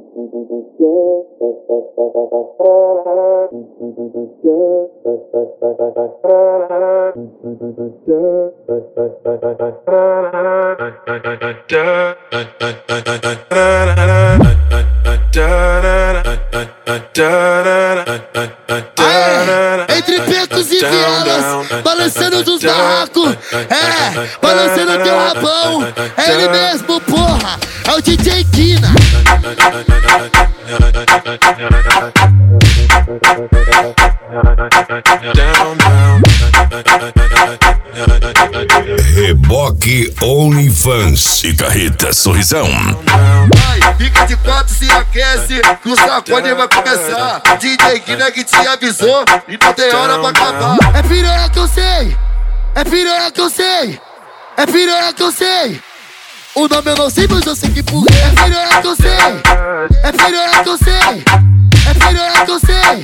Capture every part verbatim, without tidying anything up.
Aê, entre becos e vielas, balançando dos barracos, é, balançando teu rabão, é ele mesmo, porra, é o D J Kina. Reboque OnlyFans e Carreta Sorrisão. Vai, fica de quatro, se aquece, que o sacode vai começar. D J Kina que te avisou e não tem hora pra acabar. É piranha que eu sei, é piranha que eu sei, é piranha que eu sei. O nome eu não sei, mas eu sei que empurrei. É piranha que eu sei, é piranha que eu sei, é piranha que eu sei.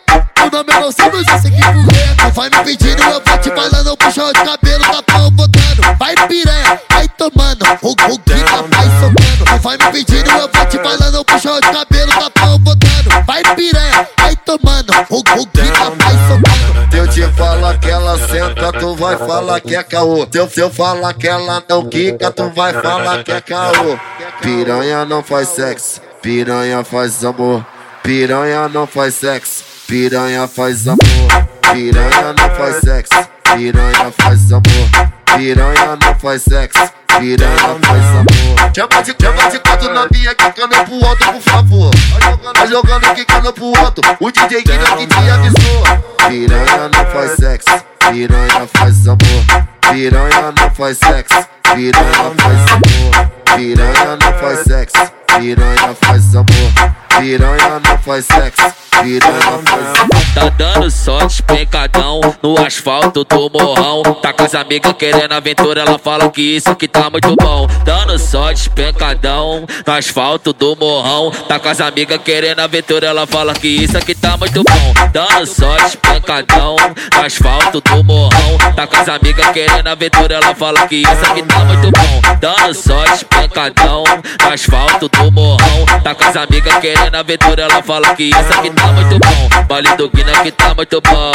O nome eu não sei, mas eu sei que empurrei. Tu vai me pedindo, eu vou te falando, puxão de cabelo, tapão botando. Vai piranha, vai tomando, o, o Kina vai socando. Tu vai me pedindo, eu vou te falando, puxão de cabelo, tapão botando. Vai piranha, vai tomando, o, o Kina vai socando. Se eu te falar que ela senta, tu vai falar que é caô. Se eu, se eu falar que ela não quica, tu vai falar que é caô. Piranha não faz sexo, piranha faz amor. Piranha não faz sexo, piranha faz amor. Piranha não faz sexo, piranha faz amor. Piranha não faz sexo, piranha faz amor. Chama de, chama de quatro novinha, quicando pro alto, por favor. Vai jogando, quicando pro alto, o D J Kina que te avisou. Piranha não faz sexo, piranha faz amor. Piranha não faz sexo, piranha faz amor. Piranha não faz sexo, piranha faz amor. Piranha não faz sexo, piranha faz amor. Tá dando só despencadão no asfalto do morrão. Tá com as amigas querendo aventura, ela fala que isso aqui tá muito bom. Dando só despencadão no asfalto do morrão. Tá com as amigas querendo aventura, ela fala que isso aqui tá muito bom. Dando só despencadão no asfalto do morrão. Tá com as amigas querendo aventura, ela fala que isso aqui tá muito bom. Dando só despencadão no asfalto do morrão. Tá com as amigas querendo aventura, ela fala que isso aqui tá muito bom. Baile do Kina que tá muito bom,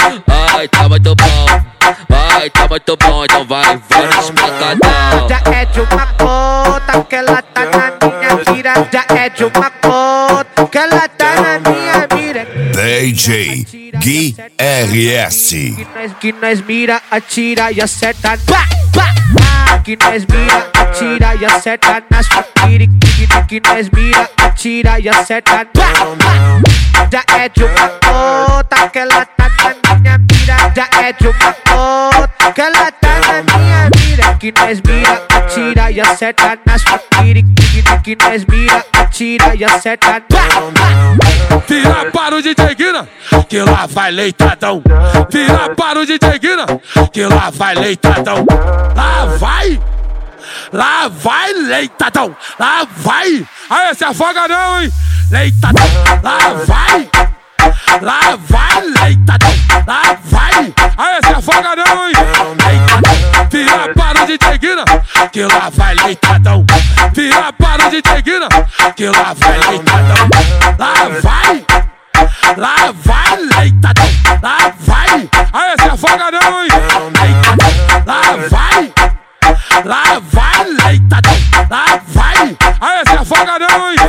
ai, tá muito bom, vai, tá muito bom, então vai, vai despencadão. Já é de uma conta que ela tá na minha mira. Já é de uma conta que ela tá na minha mira. D J Gui R S. Que nós, que nós mira, atira e acerta. Pá, pá. Ah, que nós mira, atira e acerta nas faquiri. Que, que nós mira, atira e acerta. Pá, pá. Já é de uma conta que ela tá na minha mira. Já é de uma conta que ela tá na minha mira. Que nós mira, atira e acerta nas faquiri. Que, que nós mira, atira e acerta. Pá, pá. Vira para o D J Kina, que lá vai leitadão. Vira para o D J Kina, que lá vai leitadão. Lá vai, lá vai leitadão. Lá vai, aí se afoga não, hein. Leitadão, lá vai, lá vai leitadão. Lá vai, aí se afoga não, hein. Leitadão, vira para o D J Kina, que lá vai leitadão. Vira para o D J Kina, que lá vai leitadão. Lá vai, lá vai leitadão. Lá vai, aí se afoga não, hein. Leitadão, lá vai, lá vai leitadão. Lá vai, aí se afoga não, hein.